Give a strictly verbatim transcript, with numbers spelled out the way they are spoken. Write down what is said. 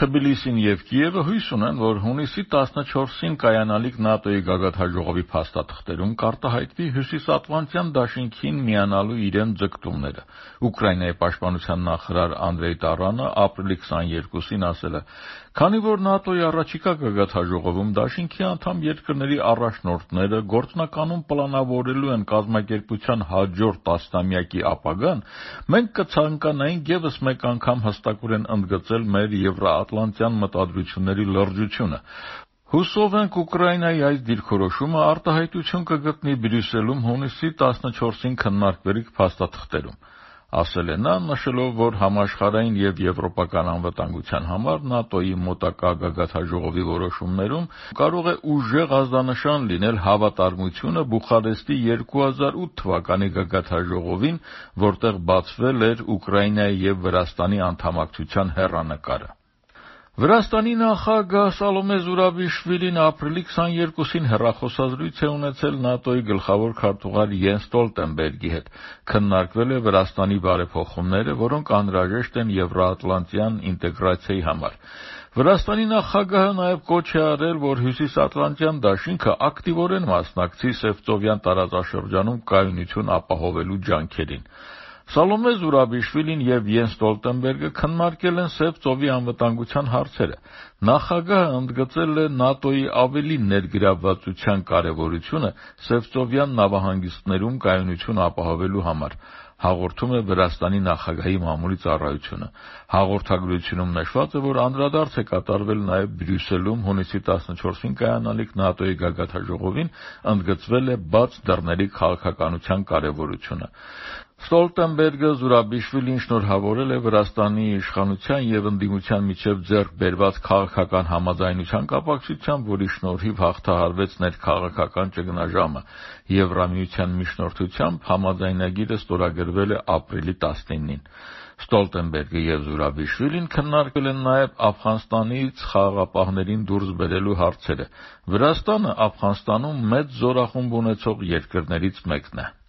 Թբիլիսին եւ Կիևը հույս ունեն, որ հունիսի տասնչորսին կայանալիք ՆԱՏՕ-ի գագաթնաժողովի փաստաթղթերում կարտահայտվի Հյուսիսատլանտյան դաշինքին միանալու իրենց ձգտումները։ Ուկրաինայի պաշտպանության նախարար Անդրեյ Տարանը ապրիլի քսաներկուսին ասել է. «Քանի որ ՆԱՏՕ-ի առաջիկա գագաթնաժողովում դաշինքի անդամ երկրների առաջնորդները գործնականում պլանավորելու են կազմակերպության հաջորդ տասնամյակի ապագան, մենք կցանկանայինք ևս մեկ անգամ հստակորեն ընդգծել մեր եվրոատլանտյան մտադրությունների լրջությունը։ Հուսով ենք Ուկրաինայի այս դիրքորոշումը արտահայտություն կգտնի Բրյուսելում հունիսի տասնչորսին քննարկվելիք փաստաթղթերում», ասել է նա, նշելով, որ համաշխարհային եւ եվրոպական անվտանգության համար ՆԱՏՕ-ի մոտակա գագաթնաժողովի որոշումներում կարող է ուժեղ ազդանշան լինել հավատարմությունը Բուխարեստի երկու հազար ութ թվականի գագաթնաժողովին, որտեղ բացվել էր Ուկրաինայի եւ Վրաստանի անդամակցության հեռանկարը։ Վրաստանի նախագահ Սալոմե Զուրաբիշվիլին ապրիլի քսաներկուսին հեռախոսազրույց է ունեցել ՆԱՏՕ-ի գլխավոր քարտուղար Յենս Ստոլտենբերգի հետ։ Քննարկվել է Վրաստանի բարեփոխումները, որոնք անհրաժեշտ են եվրոատլանտյան ինտեգրացիայի համար։ Վրաստանի նախագահը նաև կոչ է արել, որ Հյուսիսատլանտյան դաշինքը ակտիվորեն մասնակցի Սևծովյան տարածաշրջանում կայունություն ապահովելու ջանքերին։ Սալոմե Զուրաբիշվիլին եւ Յենս Ստոլտենբերգը քննարկել են Սևծովի անվտանգության հարցերը։ Նախագահը ընդգծել է ՆԱՏՕ-ի ավելի ներգրավվածության կարեւորությունը Սևծովյան նավահանգիստներում կայունություն ապահովելու համար, հաղորդում է Վրաստանի նախագահի մամուլի ծառայությունը։ Հաղորդագրությունում նշված է, որ անդրադարձ է կատարվել նաև Բրյուսելում հունիսի տասնչորսին կայանալիք ՆԱՏՕ-ի գագաթնաժողովին, ընդգծվել է բաց դռների քաղաքականության կարեւորությունը։ Ստոլտենբերգը Զուրաբիշվիլին շնորհավորել է Վրաստանի իշխանության եւ ընդդիմության միջեւ ձեռք բերված քաղաքական համաձայնության կապակցությամբ, որի շնորհիվ հաղթահարվեց ներքաղաքական ճգնաժամը։ Եվրամիության միջնորդությամբ համաձայնագիրը ստորագրվել է ապրիլի տասնինին։ Ստոլտենբերգը եւ Զուրաբիշվիլին քննարկել են նաեւ Աֆղանստանից խաղաղապահներին դուրս բերելու հարցերը։ Վրաստանը Աֆղանստանում մեծ զորախումբ ունեցող երկրներից մեկն է։